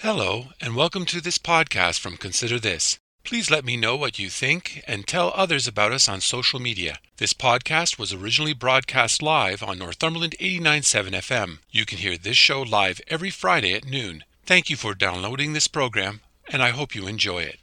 Hello, and welcome to this podcast from Consider This. Please let me know what you think and tell others about us on social media. This podcast was originally broadcast live on Northumberland 89.7 FM. You can hear this show live every Friday at noon. Thank you for downloading this program, and I hope you enjoy it.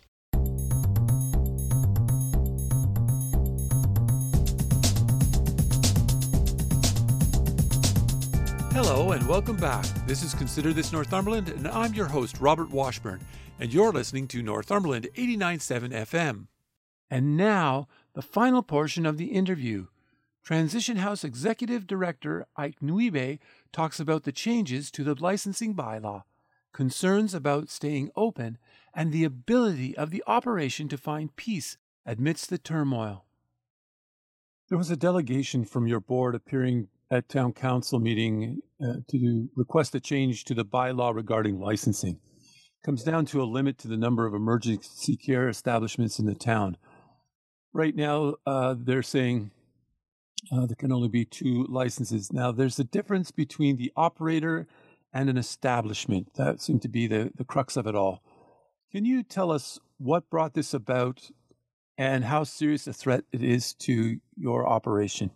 Hello and welcome back. This is Consider This Northumberland, and I'm your host, Robert Washburn, and you're listening to Northumberland 89.7 FM. And now, the final portion of the interview. Transition House Executive Director Ike Nwiebe talks about the changes to the licensing bylaw, concerns about staying open, and the ability of the operation to find peace amidst the turmoil. There was a delegation from your board appearing at town council meeting to request a change to the bylaw regarding licensing. It comes down to a limit to the number of emergency care establishments in the town. Right now, they're saying there can only be 2 licenses. Now, there's a difference between the operator and an establishment. That seemed to be the crux of it all. Can you tell us what brought this about and how serious a threat it is to your operation?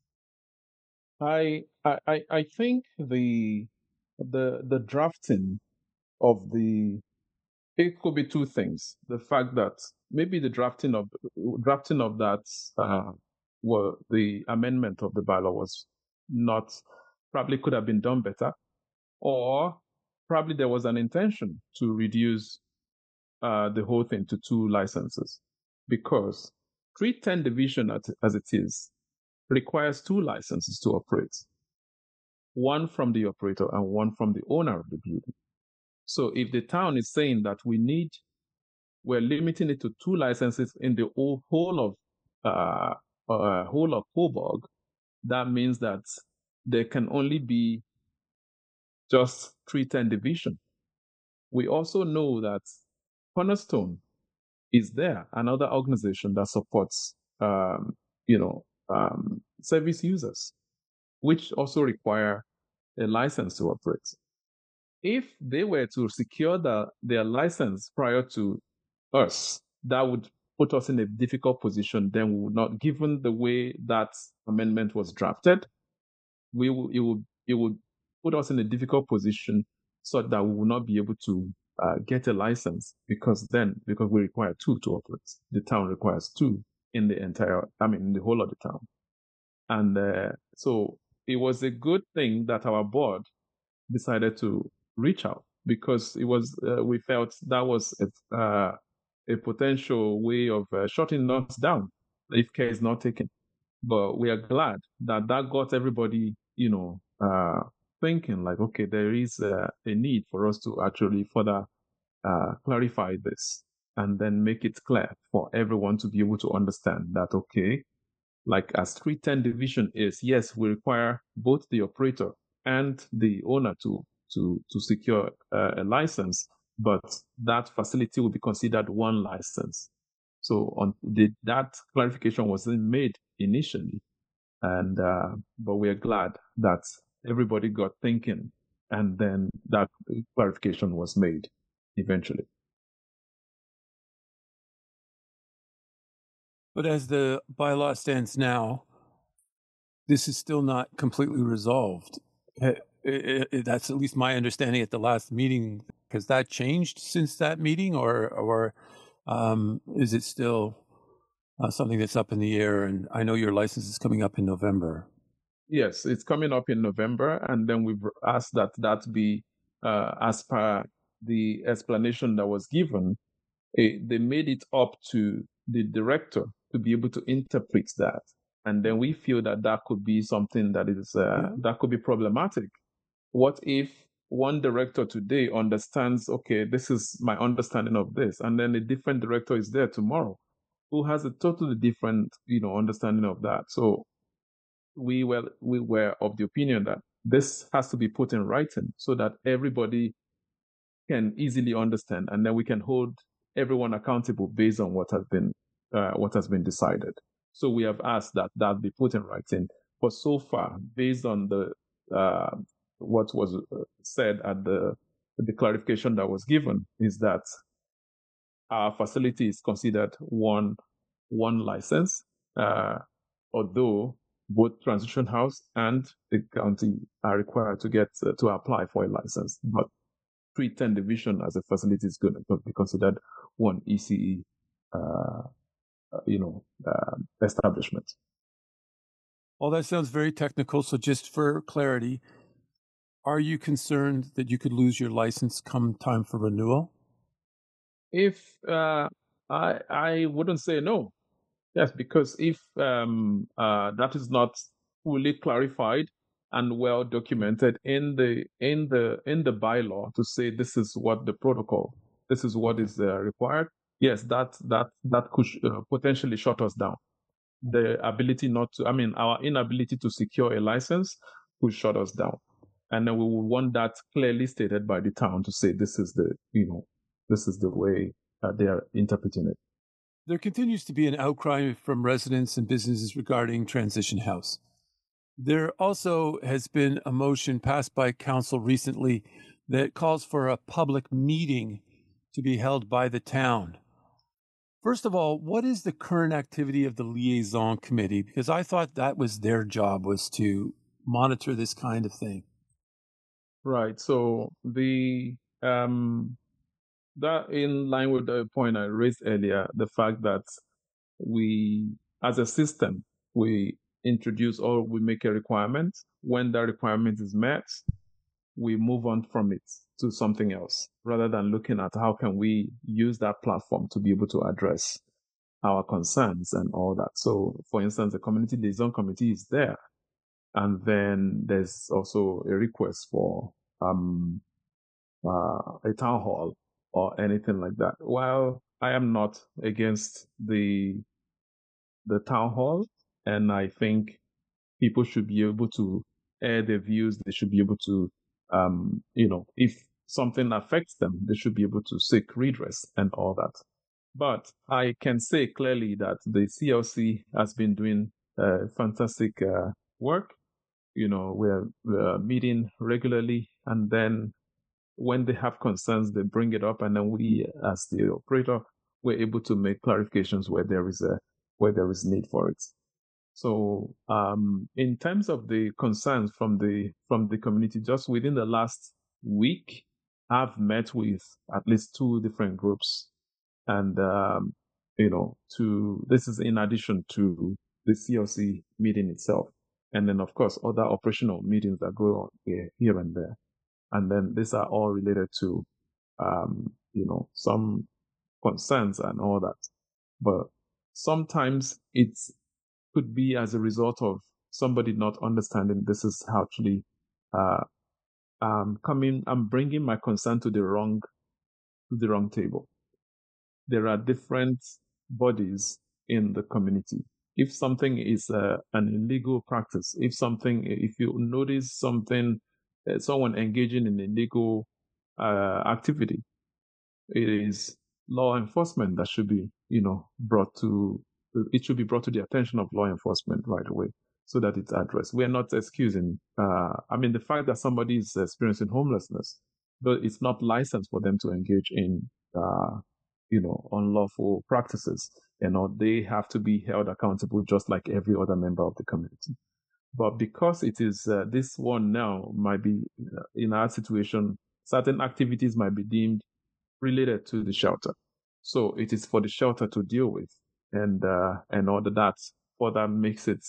I think the drafting of it could be 2 things. The fact that maybe the drafting of that the amendment of the bylaw was not, probably could have been done better, or probably there was an intention to reduce the whole thing to 2 licenses, because 310 division as it is requires 2 licenses to operate, one from the operator and one from the owner of the building. So if the town is saying that we're limiting it to 2 licenses in the whole of Coburg, that means that there can only be just 310 division. We also know that Cornerstone is there, another organization that supports service users, which also require a license to operate. If they were to secure their license prior to us, that would put us in a difficult position. Then we would not, given the way that amendment was drafted, it would put us in a difficult position so that we will not be able to get a license, because we require 2 to operate. The town requires 2 in the whole of the town. And so it was a good thing that our board decided to reach out, because it was we felt that was a potential way of shutting us down if care is not taken. But we are glad that got everybody, thinking like, okay, there is a need for us to actually further clarify this and then make it clear for everyone to be able to understand that, okay, like as 310 division is, yes, we require both the operator and the owner to secure a license, but that facility will be considered 1 license. So that clarification wasn't made initially, and but we are glad that everybody got thinking, and then that clarification was made eventually. But as the bylaw stands now, this is still not completely resolved. That's at least my understanding at the last meeting. Has that changed since that meeting, or is it still something that's up in the air? And I know your license is coming up in November. Yes, it's coming up in November, and then we've asked that be as per the explanation that was given. They made it up to the director to be able to interpret that, and then we feel that could be something that is that could be problematic. What if one director today understands, okay, this is my understanding of this, and then a different director is there tomorrow who has a totally different, understanding of that? So we were of the opinion that this has to be put in writing so that everybody can easily understand, and then we can hold everyone accountable based on what has been decided. So we have asked that be put in writing. But so far, based on the what was said at the the clarification that was given is that our facility is considered one license, although both Transition House and the county are required to get to apply for a license. But 310 Division as a facility is going to be considered one ECE, establishment. Well, that sounds very technical. So just for clarity, are you concerned that you could lose your license come time for renewal? If I wouldn't say no. Yes, because if that is not fully clarified and well documented in the bylaw to say this is what the protocol, this is what is required. Yes, that could potentially shut us down. The ability our inability to secure a license could shut us down, and then we would want that clearly stated by the town to say this is the way they are interpreting it. There continues to be an outcry from residents and businesses regarding Transition House. There also has been a motion passed by council recently that calls for a public meeting to be held by the town. First of all, what is the current activity of the liaison committee? Because I thought that was their job, was to monitor this kind of thing. Right. So that in line with the point I raised earlier, the fact that we, as a system, we introduce or we make a requirement. When that requirement is met, we move on from it to something else, rather than looking at how can we use that platform to be able to address our concerns and all that. So, for instance, the community liaison committee is there, and then there's also a request for a town hall or anything like that. While I am not against the town hall, and I think people should be able to air their views, they should be able to, if something affects them, they should be able to seek redress and all that. But I can say clearly that the CLC has been doing fantastic work. We're meeting regularly, and then when they have concerns, they bring it up, and then we, as the operator, we're able to make clarifications where there is need for it. So, in terms of the concerns from the community, just within the last week, I've met with at least 2 different groups, and this is in addition to the CLC meeting itself, and then of course other operational meetings that go on here and there. And then these are all related to, some concerns and all that. But sometimes it could be as a result of somebody not understanding this is actually, I'm bringing my concern to the wrong table. There are different bodies in the community. If something is an illegal practice, if you notice something, someone engaging in illegal activity, it is law enforcement that should be, brought to the attention of law enforcement right away, so that it's addressed. We're not excusing, the fact that somebody is experiencing homelessness, but it's not licensed for them to engage in, unlawful practices. They have to be held accountable just like every other member of the community. But because it is this one now might be in our situation, certain activities might be deemed related to the shelter. So it is for the shelter to deal with, and all that further makes it,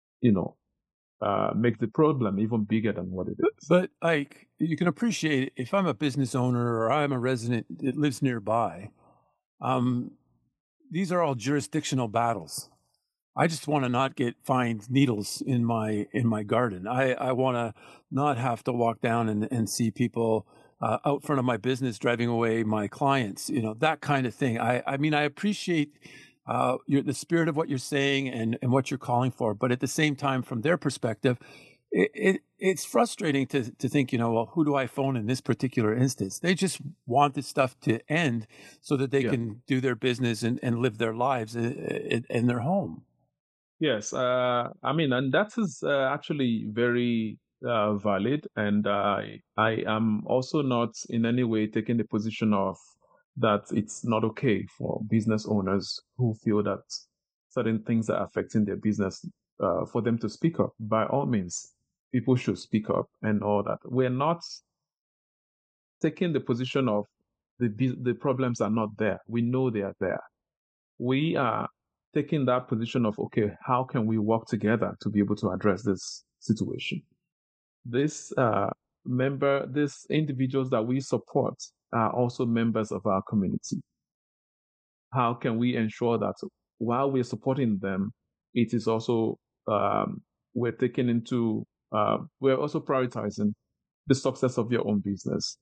make the problem even bigger than what it is. But you can appreciate, if I'm a business owner or I'm a resident that lives nearby, these are all jurisdictional battles. I just want to not find needles in my garden. I want to not have to walk down and see people out front of my business driving away my clients. That kind of thing. I appreciate the spirit of what you're saying and what you're calling for, but at the same time, from their perspective, it's frustrating to think, well, who do I phone in this particular instance? They just want this stuff to end so that they can do their business and live their lives in their home. Yes, and that is actually very valid, and I am also not in any way taking the position of that it's not okay for business owners who feel that certain things are affecting their business for them to speak up. By all means, people should speak up and all that. We're not taking the position of the problems are not there. We know they are there. We are taking that position of, okay, how can we work together to be able to address this situation? These individuals that we support are also members of our community. How can we ensure that while we're supporting them, it is also we're taking into we're also prioritizing the success of your own business,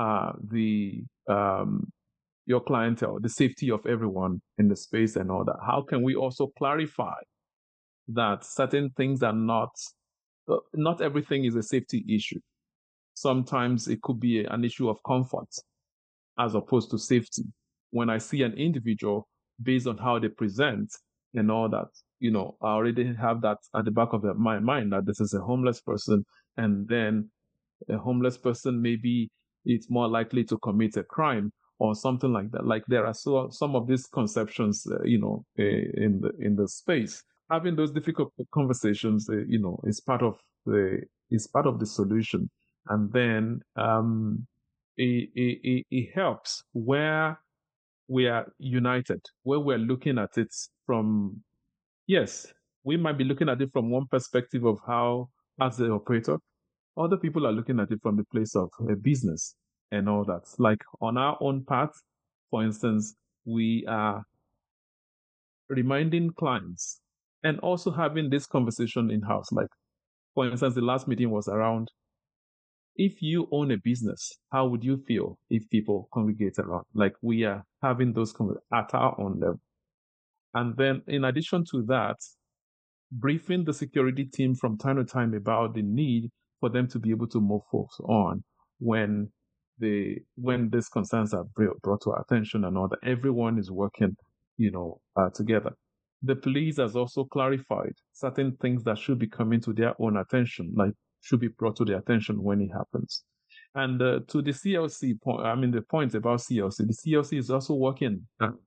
your clientele, the safety of everyone in the space and all that. How can we also clarify that certain things are not everything is a safety issue. Sometimes it could be an issue of comfort as opposed to safety. When I see an individual based on how they present and all that, I already have that at the back of my mind that this is a homeless person, and then a homeless person maybe it's more likely to commit a crime or something like that. Like there are some of these conceptions, in the space. Having those difficult conversations, is part of the solution, and then it helps where we are united, where we're looking at it from. Yes, we might be looking at it from one perspective of how, as the operator, other people are looking at it from the place of a business and all that. Like on our own part, for instance, we are reminding clients and also having this conversation in-house. Like, for instance, the last meeting was around, if you own a business, how would you feel if people congregate around? Like we are having those at our own level. And then in addition to that, briefing the security team from time to time about the need for them to be able to move folks on when these concerns are brought to our attention and all that. Everyone is working, together. The police has also clarified certain things that should be coming to their own attention, like should be brought to their attention when it happens. And to the CLC point, the point about CLC, the CLC is also working,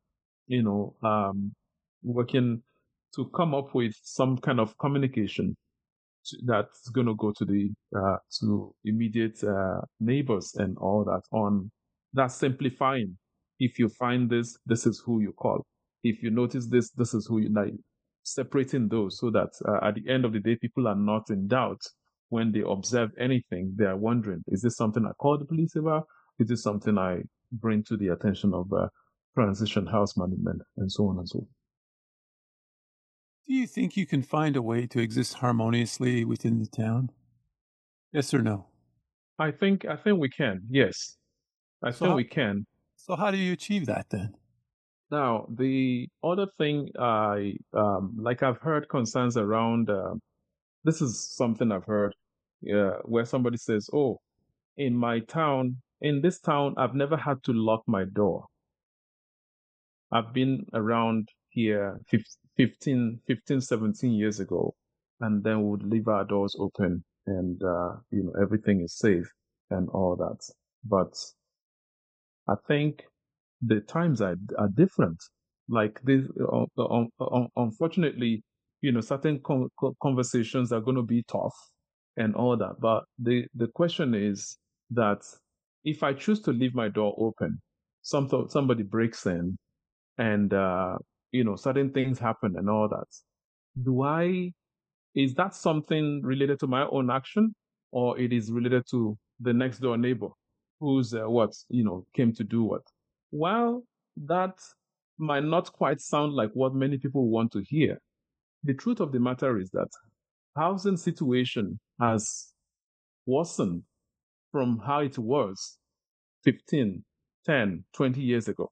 working to come up with some kind of communication that's going to go to the to immediate neighbors and all that, on that simplifying. If you find this is who you call. If you notice this is who you like. Separating those so that at the end of the day, people are not in doubt when they observe anything. They are wondering, is this something I call the police about? Is this something I bring to the attention of transition house management and so on and so forth? Do you think you can find a way to exist harmoniously within the town? Yes or no? I think we can. Yes, I think we can. So how do you achieve that then? Now, the other thing I've heard concerns around. This is something I've heard, where somebody says, "Oh, in this town, I've never had to lock my door. I've been around here 15, 17 years ago, and then we would leave our doors open and, everything is safe and all that." But I think the times are different. Like this, unfortunately, certain conversations are going to be tough and all that. But the question is that if I choose to leave my door open, somebody breaks in and, certain things happen and all that. Is that something related to my own action, or it is related to the next door neighbor who's came to do what? Well, that might not quite sound like what many people want to hear. The truth of the matter is that housing situation has worsened from how it was 15, 10, 20 years ago,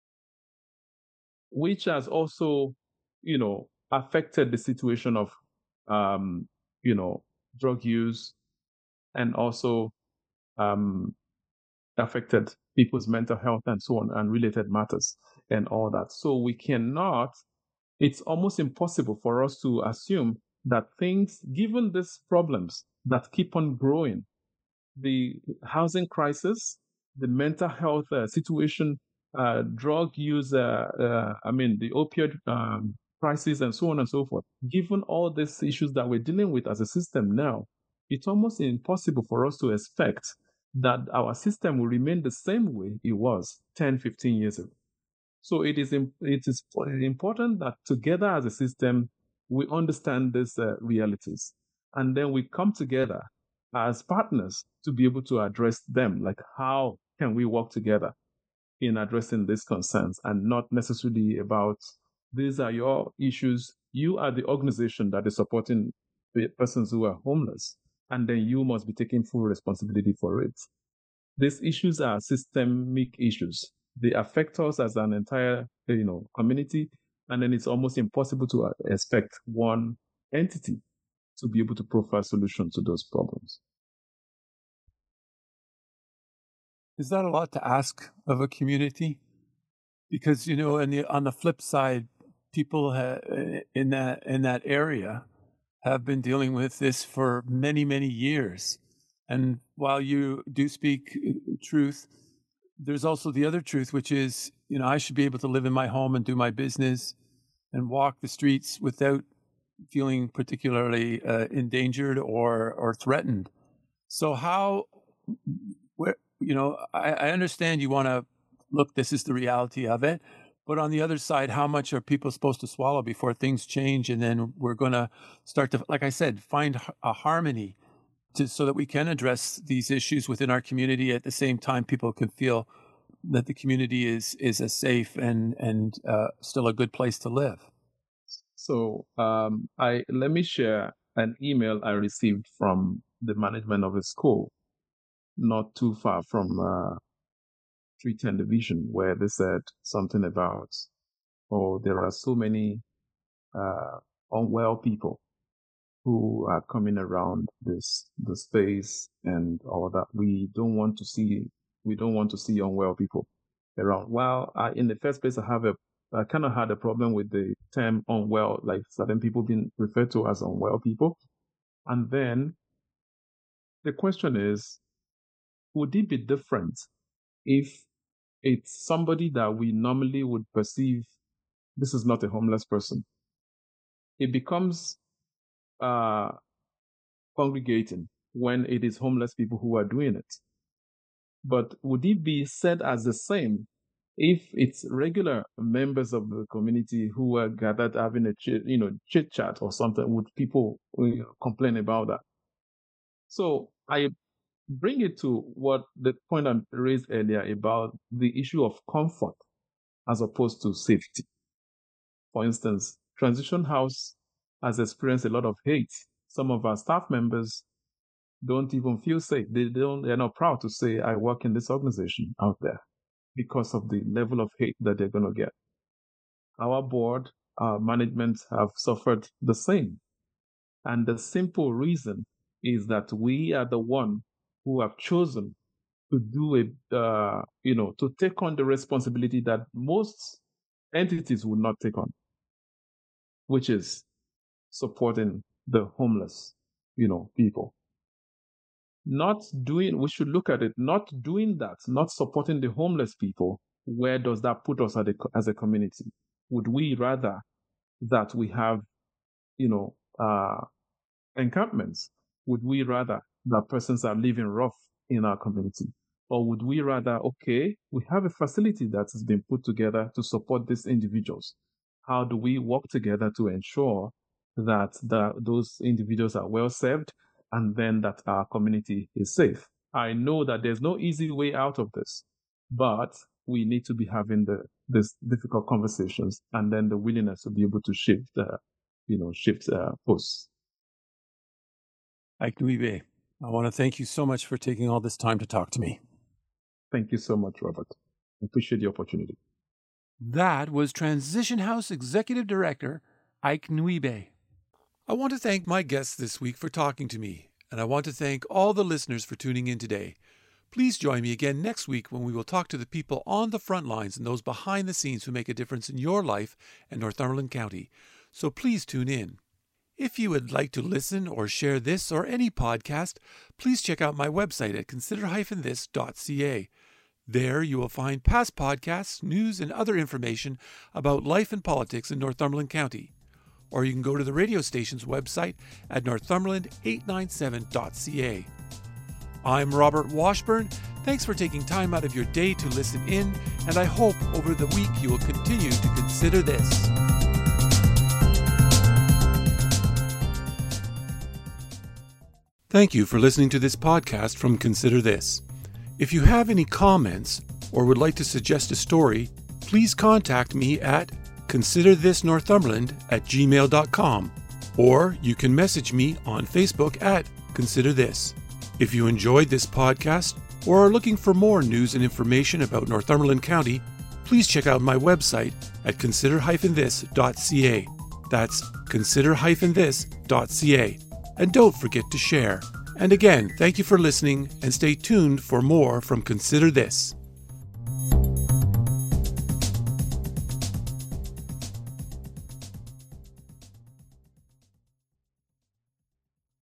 which has also, affected the situation of, drug use, and also affected people's mental health and so on, and related matters and all that. So it's almost impossible for us to assume that things, given these problems that keep on growing, the housing crisis, the mental health situation, drug use, the opioid crisis, and so on and so forth. Given all these issues that we're dealing with as a system now, it's almost impossible for us to expect that our system will remain the same way it was 10, 15 years ago. So it is important that together as a system, we understand these realities. And then we come together as partners to be able to address them. Like, how can we work together in addressing these concerns, and not necessarily about these are your issues. You are the organization that is supporting the persons who are homeless, and then you must be taking full responsibility for it. These issues are systemic issues. They affect us as an entire, community, and then it's almost impossible to expect one entity to be able to provide solutions to those problems. Is that a lot to ask of a community? Because, on the flip side, people in that area have been dealing with this for many, many years. And while you do speak truth, there's also the other truth, which is, I should be able to live in my home and do my business and walk the streets without feeling particularly endangered or threatened. So I understand you want to look, this is the reality of it. But on the other side, how much are people supposed to swallow before things change? And then we're going to start to, like I said, find a harmony so that we can address these issues within our community. At the same time, people can feel that the community is a safe and still a good place to live. So let me share an email I received from the management of a school not too far from 310 Division, where they said something about, there are so many unwell people who are coming around the space and all that. We don't want to see unwell people around. Well, in the first place, I kind of had a problem with the term unwell, like certain people being referred to as unwell people. And then the question is, would it be different if it's somebody that we normally would perceive this is not a homeless person? It becomes congregating when it is homeless people who are doing it. But would it be said as the same if it's regular members of the community who are gathered having a chit chat or something? Would people complain about that? So I bring it to what the point I raised earlier about the issue of comfort as opposed to safety. For instance, Transition House has experienced a lot of hate. Some of our staff members don't even feel safe. They're not proud to say, I work in this organization out there, because of the level of hate that they're going to get. Our board, our management have suffered the same. And the simple reason is that we are the one who have chosen to do to take on the responsibility that most entities would not take on, which is supporting the homeless, people. We should look at it, not doing that, not supporting the homeless people. Where does that put us as a community? Would we rather that we have, encampments? Would we rather that persons are living rough in our community? Or would we rather, we have a facility that has been put together to support these individuals. How do we work together to ensure that those individuals are well served, and then that our community is safe? I know that there's no easy way out of this, but we need to be having these difficult conversations, and then the willingness to be able to shift posts. Ike Nwibe, I want to thank you so much for taking all this time to talk to me. Thank you so much, Robert. I appreciate the opportunity. That was Transition House Executive Director Ike Nwibe. I want to thank my guests this week for talking to me, and I want to thank all the listeners for tuning in today. Please join me again next week when we will talk to the people on the front lines and those behind the scenes who make a difference in your life and Northumberland County. So please tune in. If you would like to listen or share this or any podcast, please check out my website at consider-this.ca. There you will find past podcasts, news, and other information about life and politics in Northumberland County. Or you can go to the radio station's website at northumberland897.ca. I'm Robert Washburn. Thanks for taking time out of your day to listen in, and I hope over the week you will continue to consider this. Thank you for listening to this podcast from Consider This. If you have any comments or would like to suggest a story, please contact me at considerthisnorthumberland@gmail.com, or you can message me on Facebook at Consider This. If you enjoyed this podcast or are looking for more news and information about Northumberland County, please check out my website at consider-this.ca. That's consider-this.ca. And don't forget to share. And again, thank you for listening, and stay tuned for more from Consider This.